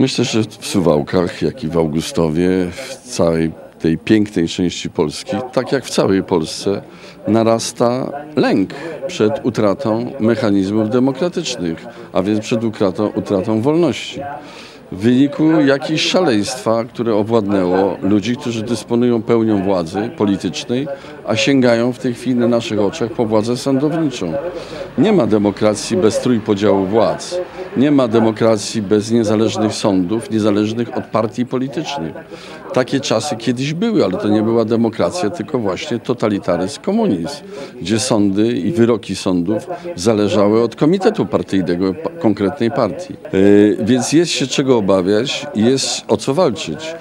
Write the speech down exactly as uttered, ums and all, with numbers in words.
Myślę, że w Suwałkach, jak i w Augustowie, w całej tej pięknej części Polski, tak jak w całej Polsce, narasta lęk przed utratą mechanizmów demokratycznych, a więc przed utratą, utratą wolności. W wyniku jakiejś szaleństwa, które owładnęło ludzi, którzy dysponują pełnią władzy politycznej, a sięgają w tej chwili na naszych oczach po władzę sądowniczą. Nie ma demokracji bez trójpodziału władz. Nie ma demokracji bez niezależnych sądów, niezależnych od partii politycznych. Takie czasy kiedyś były, ale to nie była demokracja, tylko właśnie totalitaryzm, komunizm, gdzie sądy i wyroki sądów zależały od komitetu partyjnego konkretnej partii. Yy, więc jest się czego obawiać i jest o co walczyć.